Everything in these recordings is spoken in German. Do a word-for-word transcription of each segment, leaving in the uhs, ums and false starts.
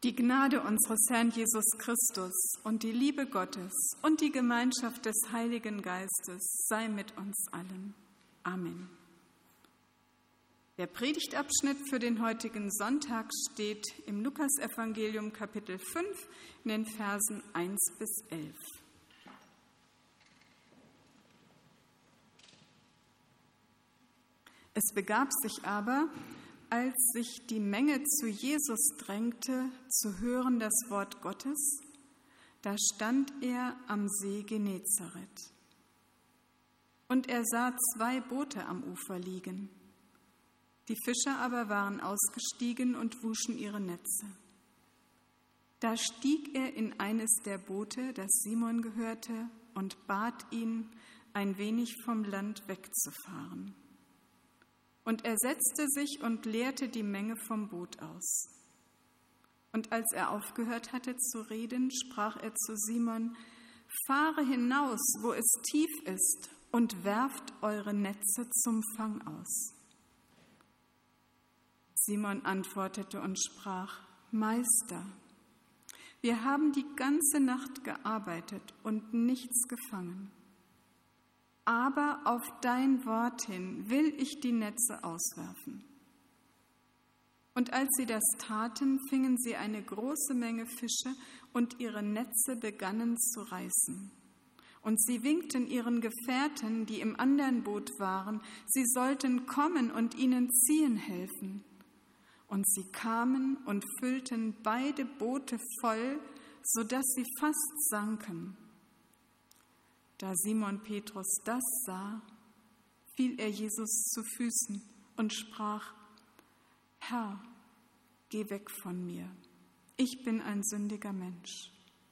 Die Gnade unseres Herrn Jesus Christus und die Liebe Gottes und die Gemeinschaft des Heiligen Geistes sei mit uns allen. Amen. Der Predigtabschnitt für den heutigen Sonntag steht im Lukasevangelium Kapitel fünf in den Versen eins bis elf. Es begab sich aber, als sich die Menge zu Jesus drängte, zu hören das Wort Gottes, da stand er am See Genezareth. Und er sah zwei Boote am Ufer liegen. Die Fischer aber waren ausgestiegen und wuschen ihre Netze. Da stieg er in eines der Boote, das Simon gehörte, und bat ihn, ein wenig vom Land wegzufahren. Und er setzte sich und leerte die Menge vom Boot aus. Und als er aufgehört hatte zu reden, sprach er zu Simon: Fahre hinaus, wo es tief ist, und werft eure Netze zum Fang aus. Simon antwortete und sprach: Meister, wir haben die ganze Nacht gearbeitet und nichts gefangen. Aber auf dein Wort hin will ich die Netze auswerfen. Und als sie das taten, fingen sie eine große Menge Fische, und ihre Netze begannen zu reißen. Und sie winkten ihren Gefährten, die im anderen Boot waren, sie sollten kommen und ihnen ziehen helfen. Und sie kamen und füllten beide Boote voll, so dass sie fast sanken. Da Simon Petrus das sah, fiel er Jesus zu Füßen und sprach: Herr, geh weg von mir, ich bin ein sündiger Mensch.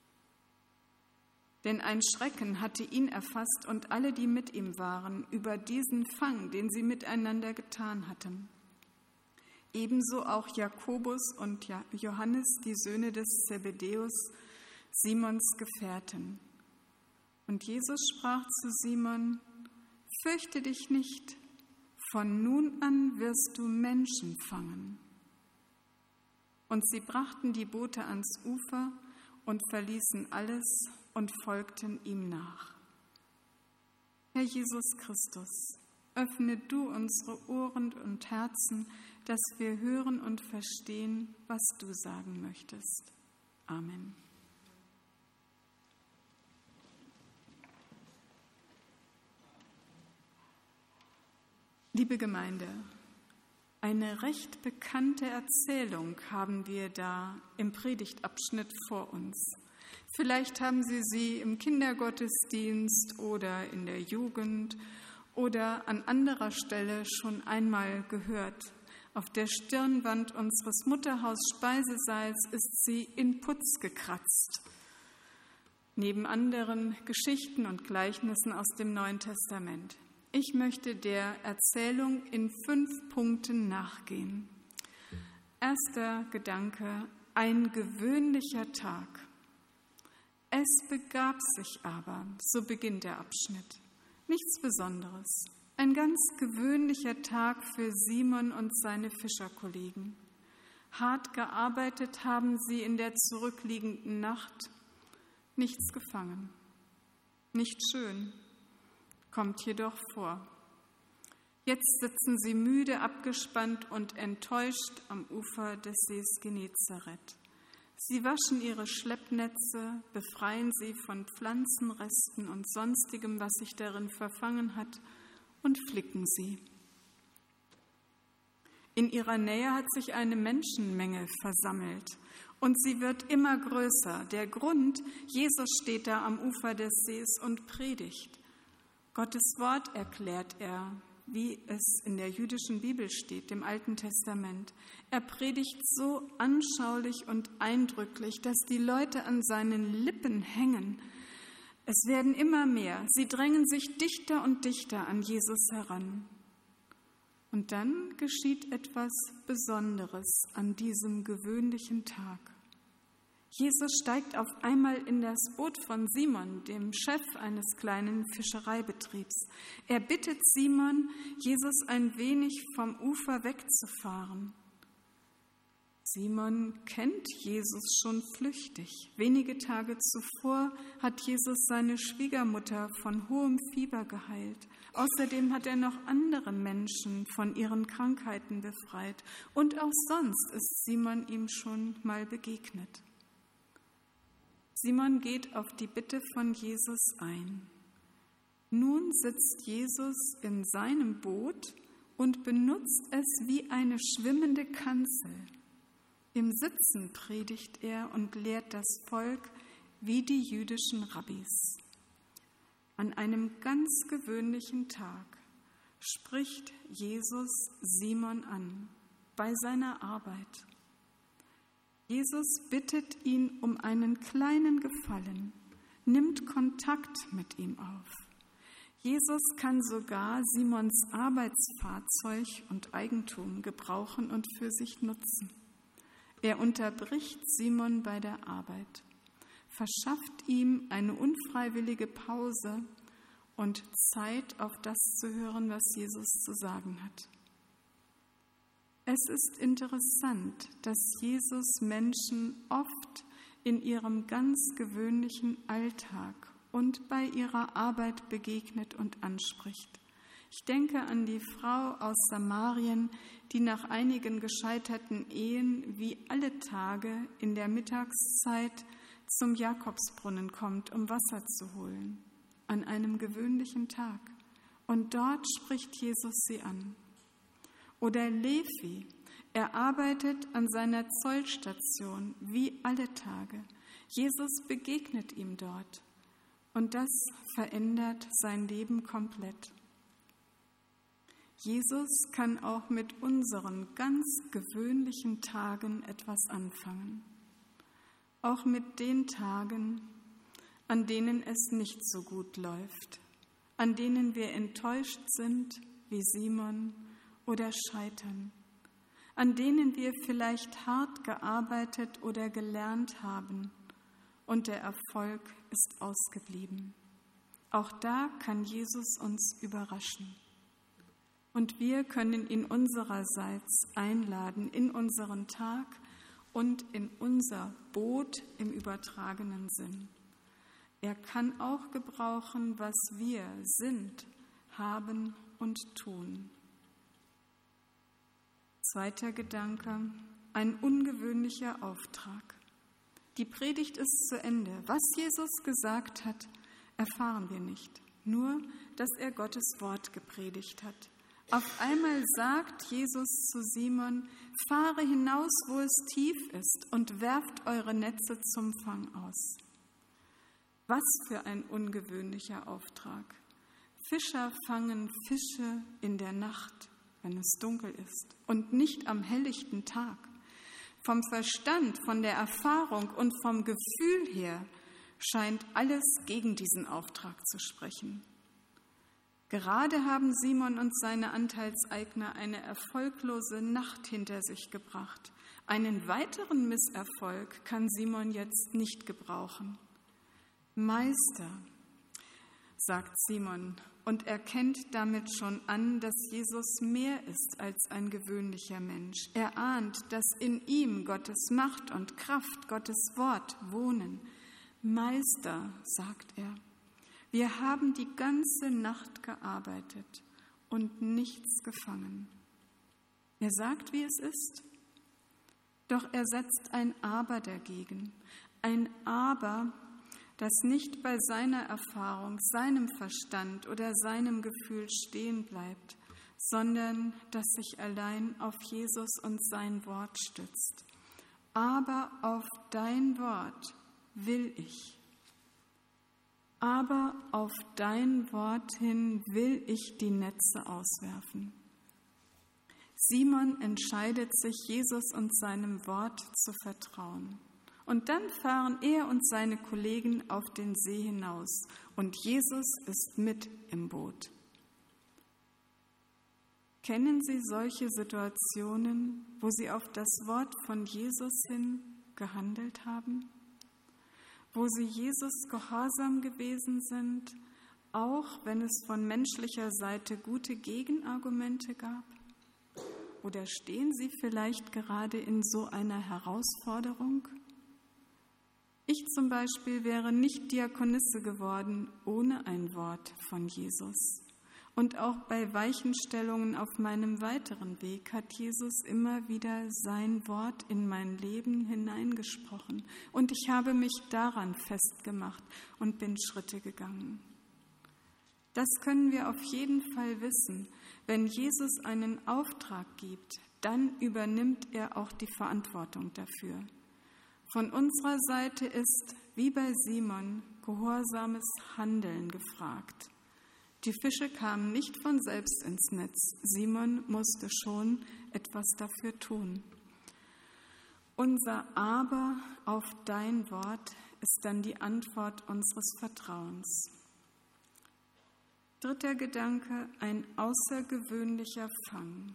Denn ein Schrecken hatte ihn erfasst und alle, die mit ihm waren, über diesen Fang, den sie miteinander getan hatten. Ebenso auch Jakobus und Johannes, die Söhne des Zebedäus, Simons Gefährten. Und Jesus sprach zu Simon: Fürchte dich nicht, von nun an wirst du Menschen fangen. Und sie brachten die Boote ans Ufer und verließen alles und folgten ihm nach. Herr Jesus Christus, öffne du unsere Ohren und Herzen, dass wir hören und verstehen, was du sagen möchtest. Amen. Liebe Gemeinde, eine recht bekannte Erzählung haben wir da im Predigtabschnitt vor uns. Vielleicht haben Sie sie im Kindergottesdienst oder in der Jugend oder an anderer Stelle schon einmal gehört. Auf der Stirnwand unseres Mutterhaus-Speisesaals ist sie in Putz gekratzt. Neben anderen Geschichten und Gleichnissen aus dem Neuen Testament. Ich möchte der Erzählung in fünf Punkten nachgehen. Erster Gedanke: ein gewöhnlicher Tag. Es begab sich aber, so beginnt der Abschnitt, nichts Besonderes. Ein ganz gewöhnlicher Tag für Simon und seine Fischerkollegen. Hart gearbeitet haben sie in der zurückliegenden Nacht, nichts gefangen. Nicht schön, kommt jedoch vor. Jetzt sitzen sie müde, abgespannt und enttäuscht am Ufer des Sees Genezareth. Sie waschen ihre Schleppnetze, befreien sie von Pflanzenresten und sonstigem, was sich darin verfangen hat, und flicken sie. In ihrer Nähe hat sich eine Menschenmenge versammelt und sie wird immer größer. Der Grund: Jesus steht da am Ufer des Sees und predigt. Gottes Wort erklärt er, wie es in der jüdischen Bibel steht, dem Alten Testament. Er predigt so anschaulich und eindrücklich, dass die Leute an seinen Lippen hängen. Es werden immer mehr. Sie drängen sich dichter und dichter an Jesus heran. Und dann geschieht etwas Besonderes an diesem gewöhnlichen Tag. Jesus steigt auf einmal in das Boot von Simon, dem Chef eines kleinen Fischereibetriebs. Er bittet Simon, Jesus ein wenig vom Ufer wegzufahren. Simon kennt Jesus schon flüchtig. Wenige Tage zuvor hat Jesus seine Schwiegermutter von hohem Fieber geheilt. Außerdem hat er noch andere Menschen von ihren Krankheiten befreit. Und auch sonst ist Simon ihm schon mal begegnet. Simon geht auf die Bitte von Jesus ein. Nun sitzt Jesus in seinem Boot und benutzt es wie eine schwimmende Kanzel. Im Sitzen predigt er und lehrt das Volk wie die jüdischen Rabbis. An einem ganz gewöhnlichen Tag spricht Jesus Simon an, bei seiner Arbeit. Jesus bittet ihn um einen kleinen Gefallen, nimmt Kontakt mit ihm auf. Jesus kann sogar Simons Arbeitsfahrzeug und Eigentum gebrauchen und für sich nutzen. Er unterbricht Simon bei der Arbeit, verschafft ihm eine unfreiwillige Pause und Zeit, auf das zu hören, was Jesus zu sagen hat. Es ist interessant, dass Jesus Menschen oft in ihrem ganz gewöhnlichen Alltag und bei ihrer Arbeit begegnet und anspricht. Ich denke an die Frau aus Samarien, die nach einigen gescheiterten Ehen wie alle Tage in der Mittagszeit zum Jakobsbrunnen kommt, um Wasser zu holen, an einem gewöhnlichen Tag. Und dort spricht Jesus sie an. Oder Levi, er arbeitet an seiner Zollstation wie alle Tage. Jesus begegnet ihm dort und das verändert sein Leben komplett. Jesus kann auch mit unseren ganz gewöhnlichen Tagen etwas anfangen. Auch mit den Tagen, an denen es nicht so gut läuft, an denen wir enttäuscht sind wie Simon oder scheitern, an denen wir vielleicht hart gearbeitet oder gelernt haben und der Erfolg ist ausgeblieben. Auch da kann Jesus uns überraschen. Und wir können ihn unsererseits einladen in unseren Tag und in unser Boot im übertragenen Sinn. Er kann auch gebrauchen, was wir sind, haben und tun. Zweiter Gedanke, ein ungewöhnlicher Auftrag. Die Predigt ist zu Ende. Was Jesus gesagt hat, erfahren wir nicht. Nur, dass er Gottes Wort gepredigt hat. Auf einmal sagt Jesus zu Simon, fahre hinaus, wo es tief ist, und werft eure Netze zum Fang aus. Was für ein ungewöhnlicher Auftrag. Fischer fangen Fische in der Nacht, wenn es dunkel ist, und nicht am helllichten Tag. Vom Verstand, von der Erfahrung und vom Gefühl her scheint alles gegen diesen Auftrag zu sprechen. Gerade haben Simon und seine Anteilseigner eine erfolglose Nacht hinter sich gebracht. Einen weiteren Misserfolg kann Simon jetzt nicht gebrauchen. Meister, sagt Simon und erkennt damit schon an, dass Jesus mehr ist als ein gewöhnlicher Mensch. Er ahnt, dass in ihm Gottes Macht und Kraft, Gottes Wort wohnen. Meister, sagt er, wir haben die ganze Nacht gearbeitet und nichts gefangen. Er sagt, wie es ist. Doch er setzt ein Aber dagegen. Ein Aber, das nicht bei seiner Erfahrung, seinem Verstand oder seinem Gefühl stehen bleibt, sondern das sich allein auf Jesus und sein Wort stützt. Aber auf dein Wort will ich. Aber auf dein Wort hin will ich die Netze auswerfen. Simon entscheidet sich, Jesus und seinem Wort zu vertrauen. Und dann fahren er und seine Kollegen auf den See hinaus und Jesus ist mit im Boot. Kennen Sie solche Situationen, wo Sie auf das Wort von Jesus hin gehandelt haben? Wo Sie Jesus gehorsam gewesen sind, auch wenn es von menschlicher Seite gute Gegenargumente gab? Oder stehen Sie vielleicht gerade in so einer Herausforderung? Ich zum Beispiel wäre nicht Diakonisse geworden ohne ein Wort von Jesus. Und auch bei Weichenstellungen auf meinem weiteren Weg hat Jesus immer wieder sein Wort in mein Leben hineingesprochen. Und ich habe mich daran festgemacht und bin Schritte gegangen. Das können wir auf jeden Fall wissen. Wenn Jesus einen Auftrag gibt, dann übernimmt er auch die Verantwortung dafür. Von unserer Seite ist, wie bei Simon, gehorsames Handeln gefragt. Die Fische kamen nicht von selbst ins Netz. Simon musste schon etwas dafür tun. Unser Aber auf dein Wort ist dann die Antwort unseres Vertrauens. Dritter Gedanke, ein außergewöhnlicher Fang.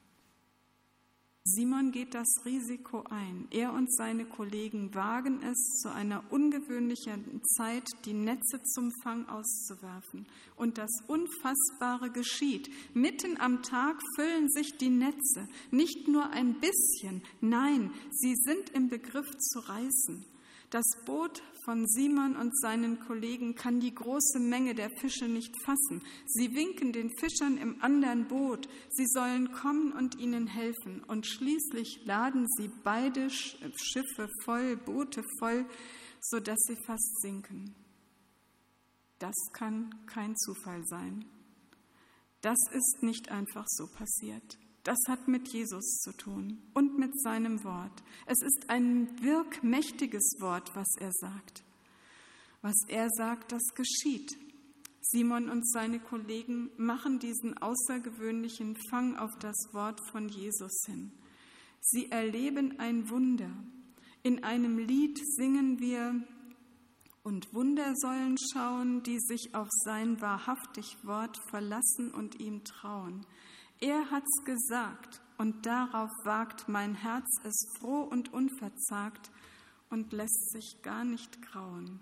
Simon geht das Risiko ein. Er und seine Kollegen wagen es, zu einer ungewöhnlichen Zeit die Netze zum Fang auszuwerfen. Und das Unfassbare geschieht. Mitten am Tag füllen sich die Netze. Nicht nur ein bisschen, nein, sie sind im Begriff zu reißen. Das Boot von Simon und seinen Kollegen kann die große Menge der Fische nicht fassen. Sie winken den Fischern im anderen Boot. Sie sollen kommen und ihnen helfen. Und schließlich laden sie beide Schiffe voll, Boote voll, sodass sie fast sinken. Das kann kein Zufall sein. Das ist nicht einfach so passiert. Das hat mit Jesus zu tun und mit seinem Wort. Es ist ein wirkmächtiges Wort, was er sagt. Was er sagt, das geschieht. Simon und seine Kollegen machen diesen außergewöhnlichen Fang auf das Wort von Jesus hin. Sie erleben ein Wunder. In einem Lied singen wir: Und Wunder sollen schauen, die sich auf sein wahrhaftig Wort verlassen und ihm trauen. Er hat's gesagt, und darauf wagt mein Herz es froh und unverzagt und lässt sich gar nicht grauen.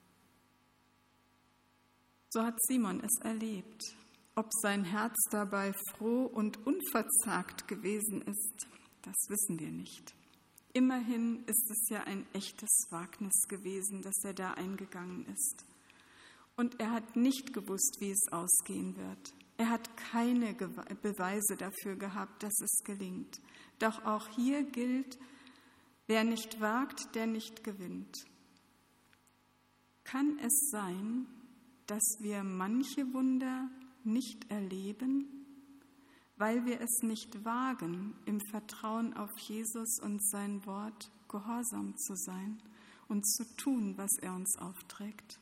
So hat Simon es erlebt. Ob sein Herz dabei froh und unverzagt gewesen ist, das wissen wir nicht. Immerhin ist es ja ein echtes Wagnis gewesen, dass er da eingegangen ist. Und er hat nicht gewusst, wie es ausgehen wird. Er hat keine Beweise dafür gehabt, dass es gelingt. Doch auch hier gilt, wer nicht wagt, der nicht gewinnt. Kann es sein, dass wir manche Wunder nicht erleben, weil wir es nicht wagen, im Vertrauen auf Jesus und sein Wort gehorsam zu sein und zu tun, was er uns aufträgt?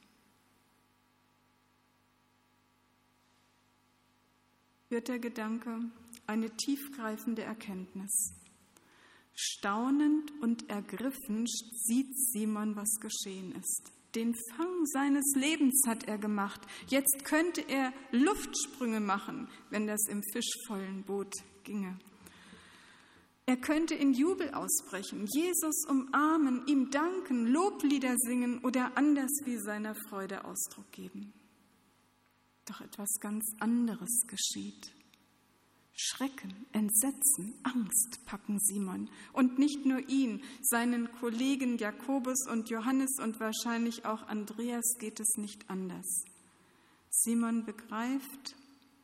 Vierter Gedanke, eine tiefgreifende Erkenntnis. Staunend und ergriffen sieht Simon, was geschehen ist. Den Fang seines Lebens hat er gemacht. Jetzt könnte er Luftsprünge machen, wenn das im fischvollen Boot ginge. Er könnte in Jubel ausbrechen, Jesus umarmen, ihm danken, Loblieder singen oder anders wie seiner Freude Ausdruck geben. Doch etwas ganz anderes geschieht. Schrecken, Entsetzen, Angst packen Simon. Und nicht nur ihn, seinen Kollegen Jakobus und Johannes und wahrscheinlich auch Andreas geht es nicht anders. Simon begreift,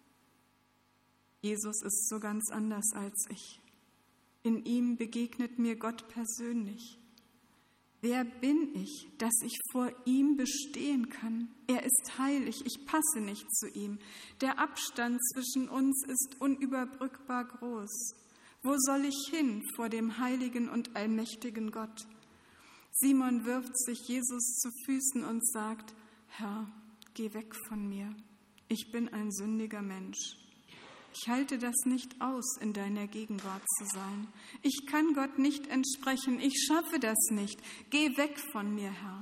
Jesus ist so ganz anders als ich. In ihm begegnet mir Gott persönlich. Wer bin ich, dass ich vor ihm bestehen kann? Er ist heilig, ich passe nicht zu ihm. Der Abstand zwischen uns ist unüberbrückbar groß. Wo soll ich hin vor dem heiligen und allmächtigen Gott? Simon wirft sich Jesus zu Füßen und sagt: Herr, geh weg von mir. Ich bin ein sündiger Mensch. Ich halte das nicht aus, in deiner Gegenwart zu sein. Ich kann Gott nicht entsprechen. Ich schaffe das nicht. Geh weg von mir, Herr.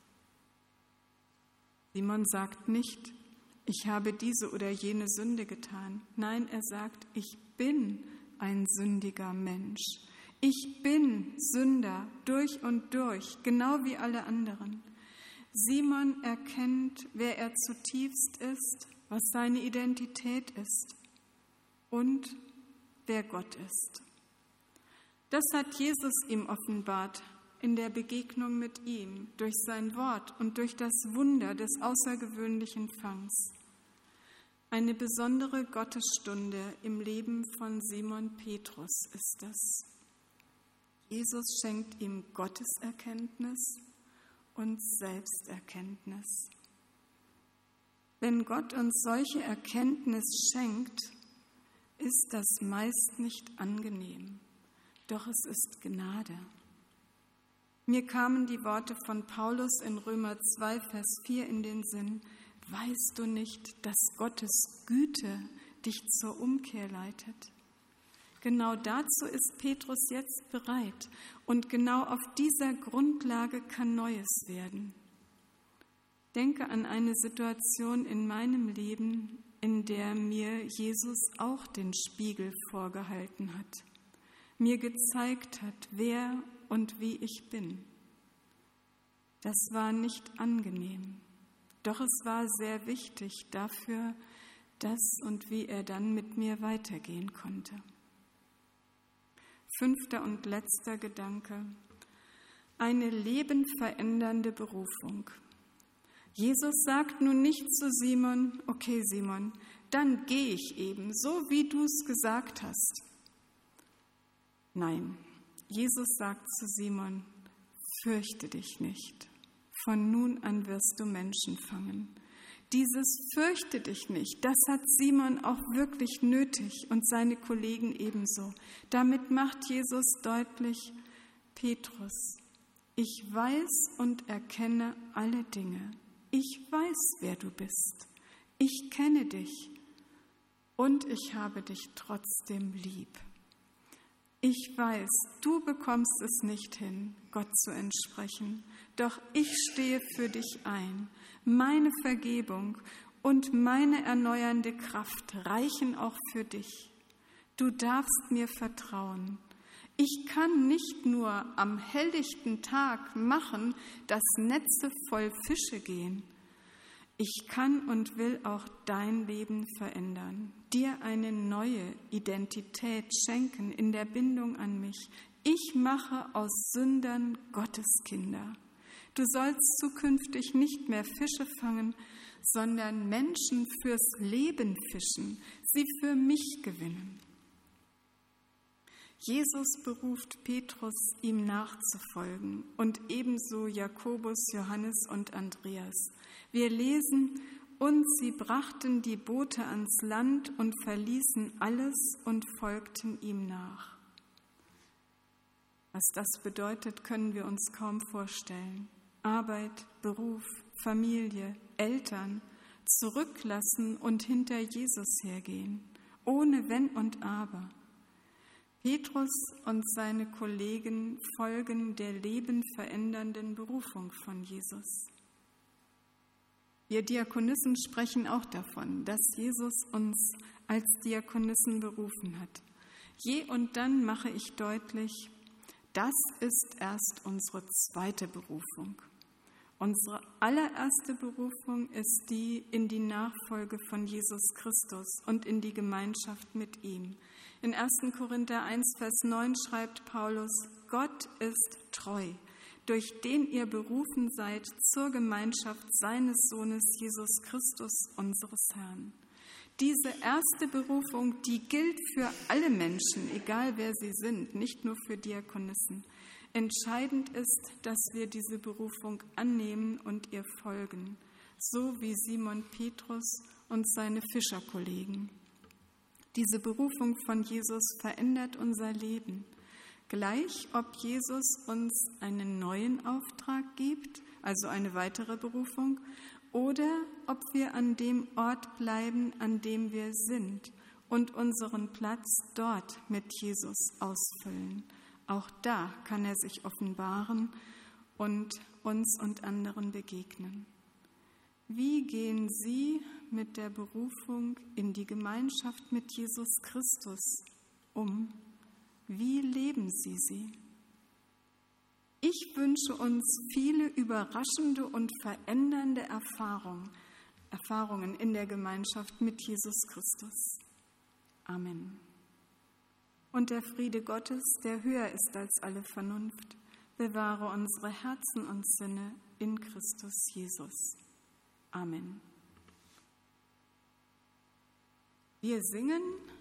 Simon sagt nicht, ich habe diese oder jene Sünde getan. Nein, er sagt, ich bin ein sündiger Mensch. Ich bin Sünder durch und durch, genau wie alle anderen. Simon erkennt, wer er zutiefst ist, was seine Identität ist. Und wer Gott ist. Das hat Jesus ihm offenbart in der Begegnung mit ihm, durch sein Wort und durch das Wunder des außergewöhnlichen Fangs. Eine besondere Gottesstunde im Leben von Simon Petrus ist das. Jesus schenkt ihm Gotteserkenntnis und Selbsterkenntnis. Wenn Gott uns solche Erkenntnis schenkt, ist das meist nicht angenehm, doch es ist Gnade. Mir kamen die Worte von Paulus in Römer zwei, Vers vier in den Sinn: Weißt du nicht, dass Gottes Güte dich zur Umkehr leitet? Genau dazu ist Petrus jetzt bereit und genau auf dieser Grundlage kann Neues werden. Denke an eine Situation in meinem Leben, in der mir Jesus auch den Spiegel vorgehalten hat, mir gezeigt hat, wer und wie ich bin. Das war nicht angenehm, doch es war sehr wichtig dafür, dass und wie er dann mit mir weitergehen konnte. Fünfter und letzter Gedanke: eine lebenverändernde Berufung. Jesus sagt nun nicht zu Simon: Okay, Simon, dann gehe ich eben, so wie du es gesagt hast. Nein, Jesus sagt zu Simon: Fürchte dich nicht, von nun an wirst du Menschen fangen. Dieses Fürchte dich nicht, das hat Simon auch wirklich nötig und seine Kollegen ebenso. Damit macht Jesus deutlich: Petrus, ich weiß und erkenne alle Dinge. Ich weiß, wer du bist. Ich kenne dich und ich habe dich trotzdem lieb. Ich weiß, du bekommst es nicht hin, Gott zu entsprechen, doch ich stehe für dich ein. Meine Vergebung und meine erneuernde Kraft reichen auch für dich. Du darfst mir vertrauen. Ich kann nicht nur am helllichten Tag machen, dass Netze voll Fische gehen. Ich kann und will auch dein Leben verändern, dir eine neue Identität schenken in der Bindung an mich. Ich mache aus Sündern Gotteskinder. Du sollst zukünftig nicht mehr Fische fangen, sondern Menschen fürs Leben fischen, sie für mich gewinnen. Jesus beruft Petrus, ihm nachzufolgen, und ebenso Jakobus, Johannes und Andreas. Wir lesen: Und sie brachten die Boote ans Land und verließen alles und folgten ihm nach. Was das bedeutet, können wir uns kaum vorstellen. Arbeit, Beruf, Familie, Eltern zurücklassen und hinter Jesus hergehen, ohne Wenn und Aber. Petrus und seine Kollegen folgen der lebenverändernden Berufung von Jesus. Wir Diakonissen sprechen auch davon, dass Jesus uns als Diakonissen berufen hat. Je und dann mache ich deutlich, das ist erst unsere zweite Berufung. Unsere allererste Berufung ist die in die Nachfolge von Jesus Christus und in die Gemeinschaft mit ihm. In erster Korinther eins, Vers neun schreibt Paulus: Gott ist treu, durch den ihr berufen seid zur Gemeinschaft seines Sohnes Jesus Christus, unseres Herrn. Diese erste Berufung, die gilt für alle Menschen, egal wer sie sind, nicht nur für Diakonissen. Entscheidend ist, dass wir diese Berufung annehmen und ihr folgen, so wie Simon Petrus und seine Fischerkollegen. Diese Berufung von Jesus verändert unser Leben. Gleich, ob Jesus uns einen neuen Auftrag gibt, also eine weitere Berufung, oder ob wir an dem Ort bleiben, an dem wir sind und unseren Platz dort mit Jesus ausfüllen. Auch da kann er sich offenbaren und uns und anderen begegnen. Wie gehen Sie mit der Berufung in die Gemeinschaft mit Jesus Christus um? Wie leben Sie sie? Ich wünsche uns viele überraschende und verändernde Erfahrungen, Erfahrungen in der Gemeinschaft mit Jesus Christus. Amen. Und der Friede Gottes, der höher ist als alle Vernunft, bewahre unsere Herzen und Sinne in Christus Jesus. Amen. Wir singen